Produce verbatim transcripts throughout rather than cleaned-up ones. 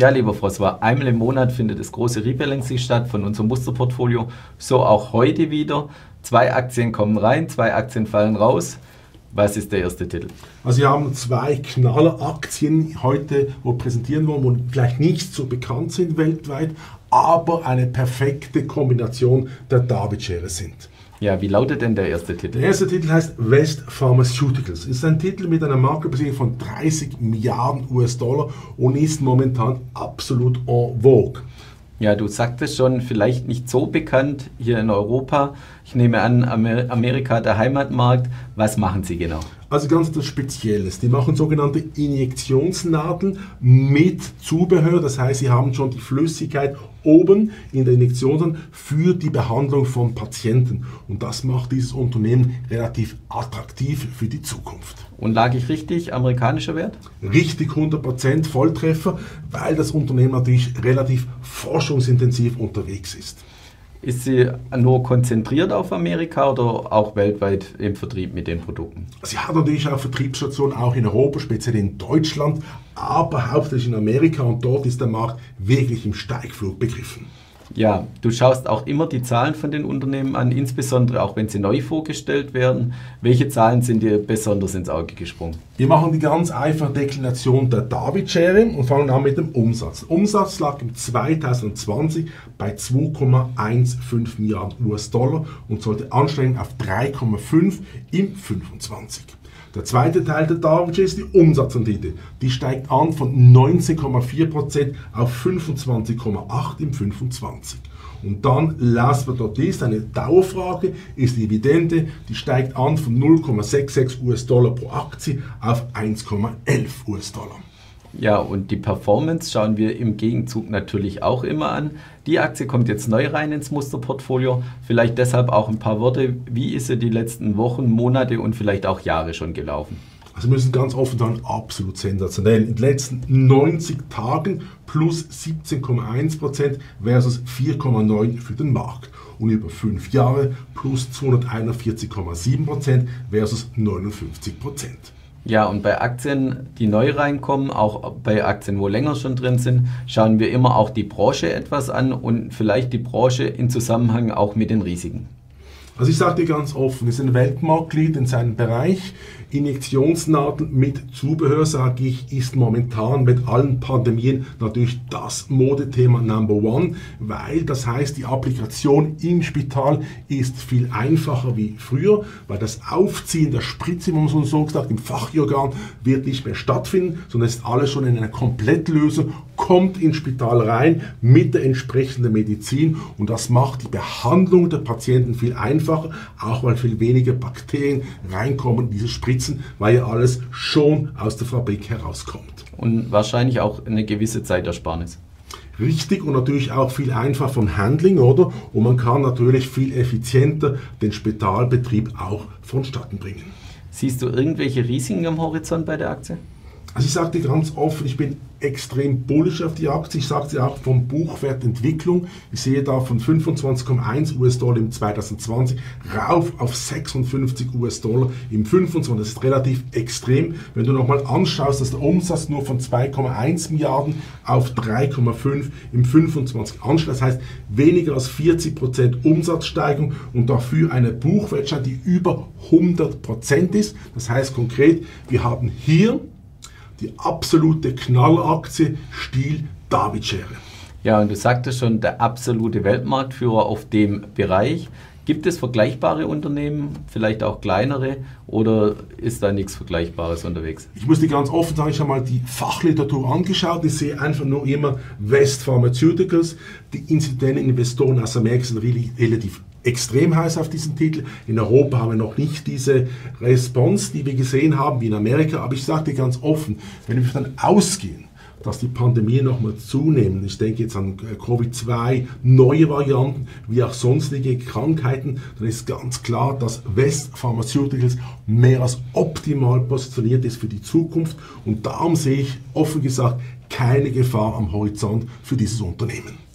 Ja, lieber François, einmal im Monat findet das große Rebalancing statt von unserem Musterportfolio. So auch heute wieder. Zwei Aktien kommen rein, zwei Aktien fallen raus. Was ist der erste Titel? Also wir haben zwei Knalleraktien heute, wo wir präsentieren wollen, wo vielleicht nicht so bekannt sind weltweit, aber eine perfekte Kombination der David-Schere sind. Ja, wie lautet denn der erste Titel? Der erste Titel heißt West Pharmaceuticals. Es ist ein Titel mit einer Marktbeziehung von dreißig Milliarden U S Dollar und ist momentan absolut en vogue. Ja, du sagtest schon, vielleicht nicht so bekannt hier in Europa. Ich nehme an, Amer- Amerika der Heimatmarkt. Was machen sie genau? Also ganz etwas Spezielles. Die machen sogenannte Injektionsnadeln mit Zubehör. Das heißt, sie haben schon die Flüssigkeit oben in der Injektionsnadel für die Behandlung von Patienten. Und das macht dieses Unternehmen relativ attraktiv für die Zukunft. Und lag ich richtig? Amerikanischer Wert? Richtig hundert Prozent Volltreffer, weil das Unternehmen natürlich relativ forschungsintensiv unterwegs ist. Ist sie nur konzentriert auf Amerika oder auch weltweit im Vertrieb mit den Produkten? Sie hat natürlich auch Vertriebsstationen auch in Europa, speziell in Deutschland, aber hauptsächlich in Amerika, und dort ist der Markt wirklich im Steigflug begriffen. Ja, du schaust auch immer die Zahlen von den Unternehmen an, insbesondere auch wenn sie neu vorgestellt werden. Welche Zahlen sind dir besonders ins Auge gesprungen? Wir machen die ganz einfache Deklination der David-Schere und fangen an mit dem Umsatz. Der Umsatz lag im zweitausendzwanzig bei zwei Komma fünfzehn Milliarden U S Dollar und sollte ansteigen auf drei Komma fünf im fünfundzwanzig. Der zweite Teil der David-Schere ist die Umsatzrendite. Die steigt an von neunzehn Komma vier Prozent auf fünfundzwanzig Komma acht im fünfundzwanzig. Und dann, last but not least, eine Dauerfrage, ist die Dividende. Die steigt an von null Komma sechsundsechzig U S Dollar pro Aktie auf eins Komma elf U S Dollar. Ja, und die Performance schauen wir im Gegenzug natürlich auch immer an. Die Aktie kommt jetzt neu rein ins Musterportfolio. Vielleicht deshalb auch ein paar Worte. Wie ist sie die letzten Wochen, Monate und vielleicht auch Jahre schon gelaufen? Also wir müssen ganz offen sagen, absolut sensationell. In den letzten neunzig Tagen plus siebzehn Komma eins Prozent versus vier Komma neun für den Markt. Und über fünf Jahre plus zweihunderteinundvierzig Komma sieben Prozent versus neunundfünfzig Prozent. Ja, und bei Aktien, die neu reinkommen, auch bei Aktien, wo länger schon drin sind, schauen wir immer auch die Branche etwas an und vielleicht die Branche in Zusammenhang auch mit den Risiken. Also ich sage dir ganz offen, ist ein Weltmarktlead in seinem Bereich. Injektionsnadeln mit Zubehör, sage ich, ist momentan mit allen Pandemien natürlich das Modethema Number One, weil das heißt, die Applikation im Spital ist viel einfacher wie früher, weil das Aufziehen der Spritze, wie man so sagt, im Fachjargon wird nicht mehr stattfinden, sondern es ist alles schon in einer Komplettlösung, kommt ins Spital rein mit der entsprechenden Medizin und das macht die Behandlung der Patienten viel einfacher, auch weil viel weniger Bakterien reinkommen in diese Spritzen, weil ja alles schon aus der Fabrik herauskommt. Und wahrscheinlich auch eine gewisse Zeitersparnis. Richtig, und natürlich auch viel einfacher vom Handling, oder? Und man kann natürlich viel effizienter den Spitalbetrieb auch vonstatten bringen. Siehst du irgendwelche Risiken am Horizont bei der Aktie? Also ich sage dir ganz offen, ich bin extrem bullish auf die Aktie. Ich sage dir auch von Buchwertentwicklung. Ich sehe da von fünfundzwanzig Komma eins U S Dollar im zweitausendzwanzig rauf auf sechsundfünfzig U S Dollar im fünfundzwanzig. Das ist relativ extrem. Wenn du nochmal anschaust, dass der Umsatz nur von zwei Komma eins Milliarden auf drei Komma fünf im fünfundzwanzig ansteigt. Das heißt, weniger als vierzig Prozent Umsatzsteigerung und dafür eine Buchwertsteigerung, die über hundert Prozent ist. Das heißt konkret, wir haben hier die absolute Knallaktie Stil David-Schere. Ja, und du sagtest schon, der absolute Weltmarktführer auf dem Bereich. Gibt es vergleichbare Unternehmen, vielleicht auch kleinere, oder ist da nichts Vergleichbares unterwegs? Ich muss dir ganz offen sagen, ich habe mal die Fachliteratur angeschaut. Ich sehe einfach nur immer West Pharmaceuticals. Die institutionellen Investoren aus Amerika sind relativ extrem heiß auf diesen Titel. In Europa haben wir noch nicht diese Response, die wir gesehen haben, wie in Amerika. Aber ich sage dir ganz offen, wenn wir dann ausgehen, dass die Pandemie nochmal zunehmen, ich denke jetzt an Covid zwei, neue Varianten, wie auch sonstige Krankheiten, dann ist ganz klar, dass West Pharmaceuticals mehr als optimal positioniert ist für die Zukunft. Und darum sehe ich offen gesagt keine Gefahr am Horizont für dieses Unternehmen.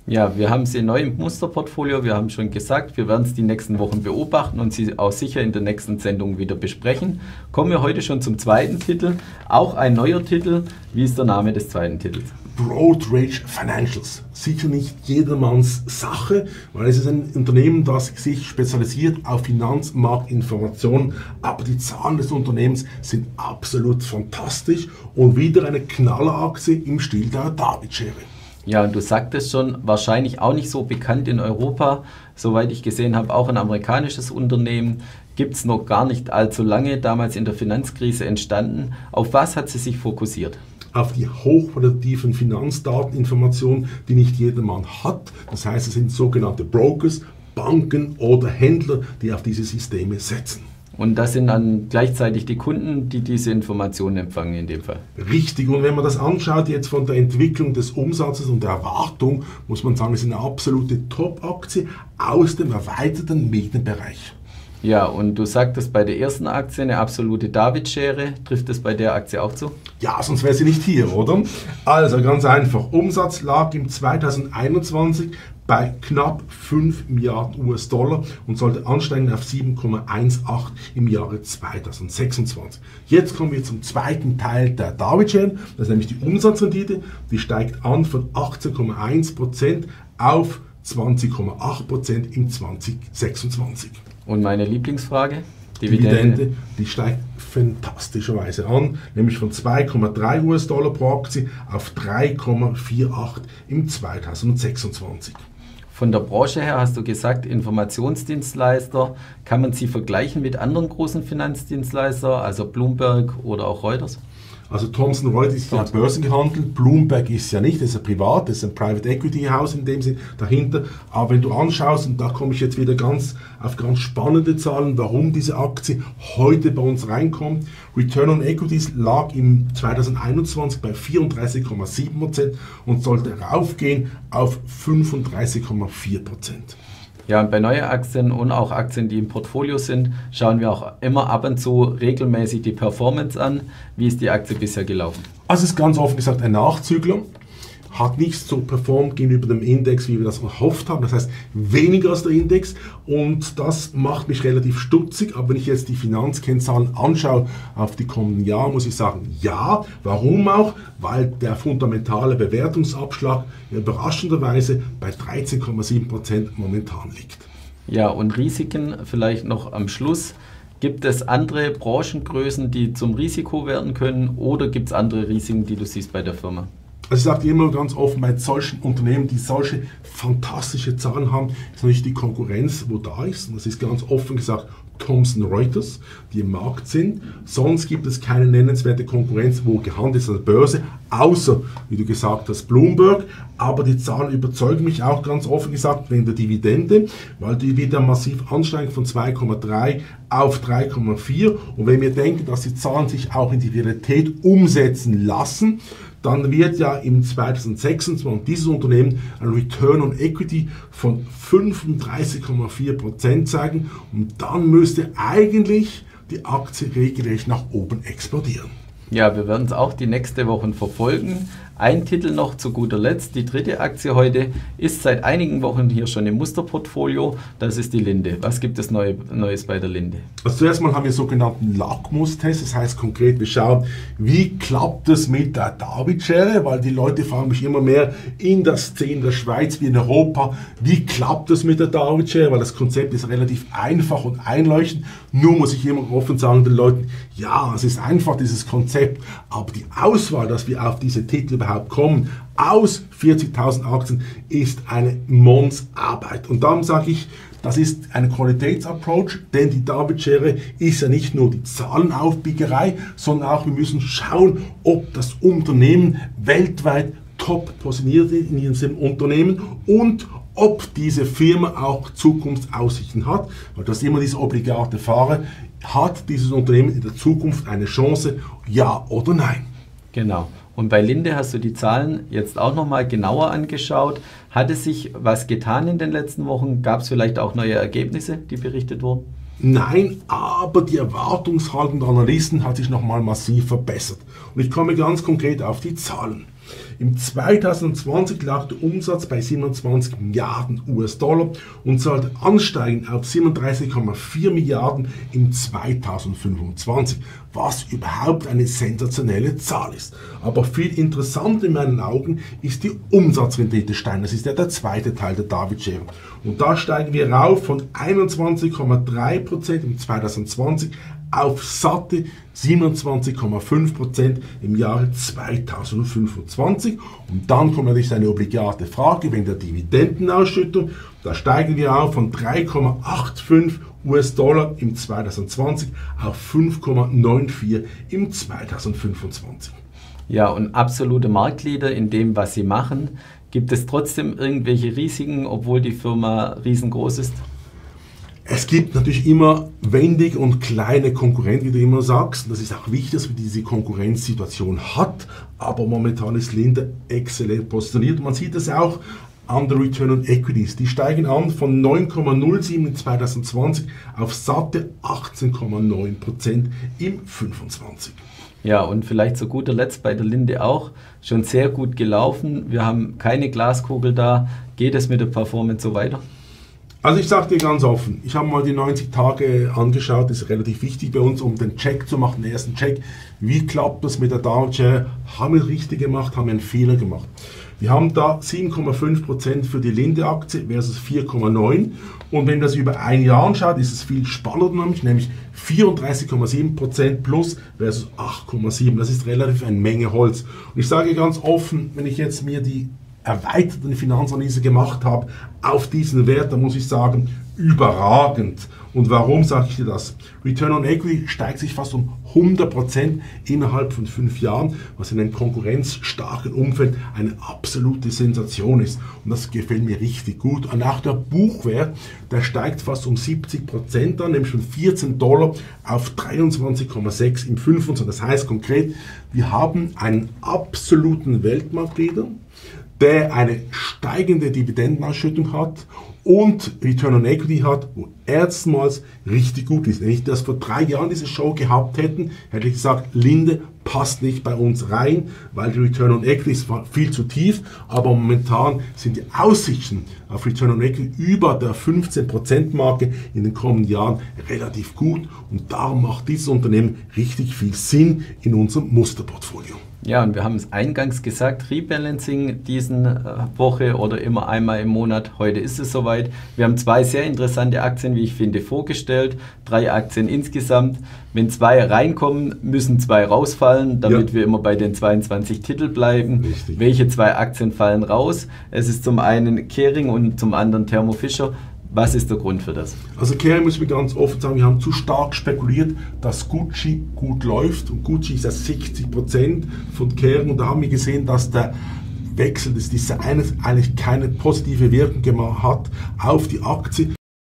Ja, wir haben sie neu im Musterportfolio. Wir haben schon gesagt, wir werden es die nächsten Wochen beobachten und sie auch sicher in der nächsten Sendung wieder besprechen. Kommen wir heute schon zum zweiten Titel. Auch ein neuer Titel. Wie ist der Name des zweiten Titels? Broadridge Financials. Sicher nicht jedermanns Sache, weil es ist ein Unternehmen, das sich spezialisiert auf Finanzmarktinformationen, aber die Zahlen des Unternehmens sind absolut fantastisch und wieder eine Knalleraktie im Stil der David-Schere. Ja, und du sagtest schon, wahrscheinlich auch nicht so bekannt in Europa. Soweit ich gesehen habe, auch ein amerikanisches Unternehmen. Gibt es noch gar nicht allzu lange, damals in der Finanzkrise entstanden. Auf was hat sie sich fokussiert? Auf die hochqualitativen Finanzdateninformationen, die nicht jedermann hat. Das heißt, es sind sogenannte Brokers, Banken oder Händler, die auf diese Systeme setzen. Und das sind dann gleichzeitig die Kunden, die diese Informationen empfangen in dem Fall. Richtig, und wenn man das anschaut jetzt von der Entwicklung des Umsatzes und der Erwartung, muss man sagen, es ist eine absolute Top-Aktie aus dem erweiterten Medienbereich. Ja, und du sagtest bei der ersten Aktie eine absolute David-Schere. Trifft es bei der Aktie auch zu? Ja, sonst wäre sie nicht hier, oder? Also ganz einfach, Umsatz lag im zweitausendeinundzwanzig bei knapp fünf Milliarden U S Dollar und sollte ansteigen auf sieben Komma achtzehn im Jahre zweitausendsechsundzwanzig. Jetzt kommen wir zum zweiten Teil der David-Schere, das ist nämlich die Umsatzrendite. Die steigt an von achtzehn Komma eins Prozent auf zwanzig Komma acht Prozent im zweitausendsechsundzwanzig. Und meine Lieblingsfrage? Dividende. Dividende, die steigt fantastischerweise an, nämlich von zwei Komma drei U S Dollar pro Aktie auf drei Komma achtundvierzig im zweitausendsechsundzwanzig. Von der Branche her hast du gesagt, Informationsdienstleister. Kann man sie vergleichen mit anderen großen Finanzdienstleistern, also Bloomberg oder auch Reuters? Also Thomson Reuters ist ja börsengehandelt, Bloomberg ist ja nicht, das ist ja privat, das ist ein Private Equity House in dem Sinn dahinter. Aber wenn du anschaust, und da komme ich jetzt wieder ganz auf ganz spannende Zahlen, warum diese Aktie heute bei uns reinkommt. Return on Equities lag im zweitausendeinundzwanzig bei vierunddreißig Komma sieben Prozent und sollte raufgehen auf fünfunddreißig Komma vier Prozent. Ja, und bei neuen Aktien und auch Aktien, die im Portfolio sind, schauen wir auch immer ab und zu regelmäßig die Performance an. Wie ist die Aktie bisher gelaufen? Also es ist ganz offen gesagt ein Nachzügler. Hat nicht so performt gegenüber dem Index, wie wir das erhofft haben. Das heißt, weniger als der Index. Und das macht mich relativ stutzig. Aber wenn ich jetzt die Finanzkennzahlen anschaue auf die kommenden Jahre, muss ich sagen, ja. Warum auch? Weil der fundamentale Bewertungsabschlag überraschenderweise bei dreizehn Komma sieben Prozent momentan liegt. Ja, und Risiken vielleicht noch am Schluss. Gibt es andere Branchengrößen, die zum Risiko werden können? Oder gibt es andere Risiken, die du siehst bei der Firma? Also ich sage dir immer ganz offen, bei solchen Unternehmen, die solche fantastische Zahlen haben, ist natürlich die Konkurrenz, wo da ist. Und das ist ganz offen gesagt Thomson Reuters, die im Markt sind. Sonst gibt es keine nennenswerte Konkurrenz, wo gehandelt ist an der Börse, außer, wie du gesagt hast, Bloomberg. Aber die Zahlen überzeugen mich auch ganz offen gesagt wegen der Dividende, weil die wieder massiv ansteigen von zwei Komma drei auf drei Komma vier. Und wenn wir denken, dass die Zahlen sich auch in die Realität umsetzen lassen, dann wird ja im zweitausendsechsundzwanzig dieses Unternehmen ein Return on Equity von fünfunddreißig Komma vier Prozent zeigen und dann müsste eigentlich die Aktie regelrecht nach oben explodieren. Ja, wir werden es auch die nächste Woche verfolgen. Ein Titel noch zu guter Letzt, die dritte Aktie heute, ist seit einigen Wochen hier schon im Musterportfolio, das ist die Linde. Was gibt es Neu- Neues bei der Linde? Also zuerst mal haben wir sogenannten Lackmustest, das heißt konkret, wir schauen, wie klappt es mit der David-Schere, weil die Leute fragen mich immer mehr in der Szene der Schweiz wie in Europa, wie klappt es mit der David-Schere, weil das Konzept ist relativ einfach und einleuchtend, nur muss ich immer offen sagen den Leuten, ja, es ist einfach dieses Konzept, aber die Auswahl, dass wir auf diese Titel überhaupt kommen, aus vierzigtausend Aktien, ist eine Mondsarbeit. Und darum sage ich, das ist ein Qualitätsapproach, denn die David-Schere ist ja nicht nur die Zahlenaufbiegerei, sondern auch wir müssen schauen, ob das Unternehmen weltweit top positioniert ist in ihrem Unternehmen und ob diese Firma auch Zukunftsaussichten hat, weil das ist immer diese obligate Frage, hat dieses Unternehmen in der Zukunft eine Chance, ja oder nein? Genau. Und bei Linde hast du die Zahlen jetzt auch nochmal genauer angeschaut. Hat es sich was getan in den letzten Wochen? Gab es vielleicht auch neue Ergebnisse, die berichtet wurden? Nein, aber die Erwartungshaltung der Analysten hat sich nochmal massiv verbessert. Und ich komme ganz konkret auf die Zahlen. Im zweitausendzwanzig lag der Umsatz bei siebenundzwanzig Milliarden U S-Dollar und sollte ansteigen auf siebenunddreißig Komma vier Milliarden im zweitausendfünfundzwanzig, was überhaupt eine sensationelle Zahl ist. Aber viel interessanter in meinen Augen ist die Umsatzrendite steigen. Das ist ja der zweite Teil der David-Schere. Und da steigen wir rauf von einundzwanzig Komma drei Prozent im zweitausendzwanzig auf satte siebenundzwanzig Komma fünf Prozent im Jahre zweitausendfünfundzwanzig. Und dann kommt natürlich eine obligate Frage wegen der Dividendenausschüttung. Da steigen wir auf von drei Komma fünfundachtzig U S-Dollar im zweitausendzwanzig auf fünf Komma vierundneunzig im zweitausendfünfundzwanzig. Ja, und absolute Marktleader in dem, was sie machen. Gibt es trotzdem irgendwelche Risiken, obwohl die Firma riesengroß ist? Es gibt natürlich immer wendige und kleine Konkurrenten, wie du immer sagst. Das ist auch wichtig, dass man diese Konkurrenzsituation hat. Aber momentan ist Linde exzellent positioniert. Man sieht es auch an der Return on Equities. Die steigen an von neun Komma null sieben in zweitausendzwanzig auf satte achtzehn Komma neun Prozent im fünfundzwanzig. Ja, und vielleicht zu guter Letzt bei der Linde auch schon sehr gut gelaufen. Wir haben keine Glaskugel da. Geht es mit der Performance so weiter? Also ich sage dir ganz offen, ich habe mal die neunzig Tage angeschaut, das ist relativ wichtig bei uns, um den Check zu machen, den ersten Check. Wie klappt das mit der Dow-Share? Haben wir richtig gemacht, haben wir einen Fehler gemacht? Wir haben da sieben Komma fünf Prozent für die Linde-Aktie versus vier Komma neun. Und wenn man das über ein Jahr anschaut, ist es viel spannender, nämlich vierunddreißig Komma sieben Prozent plus versus acht Komma sieben. Das ist relativ eine Menge Holz. Und ich sage ganz offen, wenn ich jetzt mir die erweiterten Finanzanalyse gemacht habe auf diesen Wert, da muss ich sagen, überragend. Und warum sage ich dir das? Return on Equity steigt sich fast um hundert Prozent innerhalb von fünf Jahren, was in einem konkurrenzstarken Umfeld eine absolute Sensation ist. Und das gefällt mir richtig gut. Und auch der Buchwert, der steigt fast um siebzig Prozent an, nämlich von vierzehn Dollar auf dreiundzwanzig Komma sechs im fünfundzwanzig. Das heißt konkret, wir haben einen absoluten Weltmarktleader, der eine steigende Dividendenausschüttung hat und Return on Equity hat, wo erstmals richtig gut ist. Wenn ich das vor drei Jahren diese Show gehabt hätten, hätte ich gesagt, Linde passt nicht bei uns rein, weil die Return on Equity ist viel zu tief, aber momentan sind die Aussichten auf Return on Equity über der fünfzehn Prozent Marke in den kommenden Jahren relativ gut und darum macht dieses Unternehmen richtig viel Sinn in unserem Musterportfolio. Ja, und wir haben es eingangs gesagt, Rebalancing diese Woche oder immer einmal im Monat. Heute ist es soweit. Wir haben zwei sehr interessante Aktien, wie ich finde, vorgestellt. Drei Aktien insgesamt. Wenn zwei reinkommen, müssen zwei rausfallen, damit ja. wir immer bei den zweiundzwanzig Titel bleiben. Richtig. Welche zwei Aktien fallen raus? Es ist zum einen Kering und zum anderen Thermo Fisher. Was ist der Grund für das? Also Kering, muss ich ganz offen sagen, wir haben zu stark spekuliert, dass Gucci gut läuft und Gucci ist ja sechzig Prozent von Kering und da haben wir gesehen, dass der Wechsel des Designs eigentlich keine positive Wirkung gemacht hat auf die Aktie.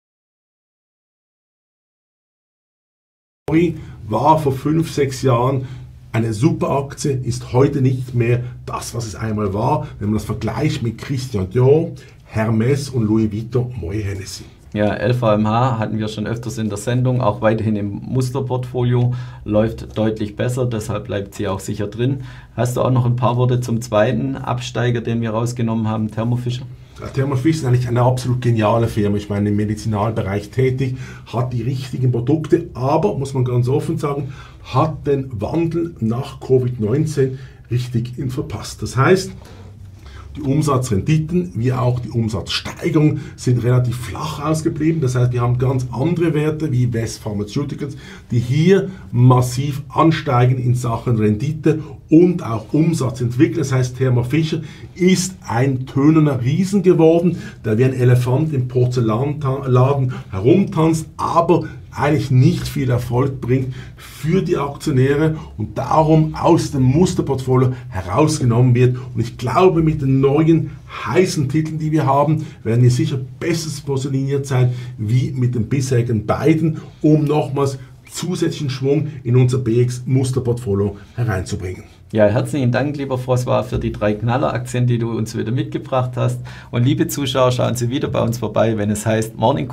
War vor fünf, sechs Jahren eine super Aktie, ist heute nicht mehr das, was es einmal war, wenn man das vergleicht mit Christian Dior, Hermes und Louis Vuitton, Moet Hennessy. Ja, L V M H hatten wir schon öfters in der Sendung, auch weiterhin im Musterportfolio, läuft deutlich besser, deshalb bleibt sie auch sicher drin. Hast du auch noch ein paar Worte zum zweiten Absteiger, den wir rausgenommen haben, Thermo Fisher? Ja, Thermo Fisher ist eigentlich eine absolut geniale Firma. Ich meine, im Medizinalbereich tätig, hat die richtigen Produkte, aber, muss man ganz offen sagen, hat den Wandel nach Covid neunzehn richtig verpasst. Das heißt, die Umsatzrenditen wie auch die Umsatzsteigerung sind relativ flach ausgeblieben. Das heißt, wir haben ganz andere Werte wie West Pharmaceuticals, die hier massiv ansteigen in Sachen Rendite und auch Umsatz entwickeln. Das heißt, Thermo Fisher ist ein tönender Riesen geworden, der wie ein Elefant im Porzellanladen herumtanzt, aber eigentlich nicht viel Erfolg bringt für die Aktionäre und darum aus dem Musterportfolio herausgenommen wird. Und ich glaube, mit den neuen heißen Titeln, die wir haben, werden wir sicher besser positioniert sein wie mit den bisherigen beiden, um nochmals zusätzlichen Schwung in unser B X-Musterportfolio hereinzubringen. Ja, herzlichen Dank, lieber François, für die drei Knaller-Aktien, die du uns wieder mitgebracht hast. Und liebe Zuschauer, schauen Sie wieder bei uns vorbei, wenn es heißt Morning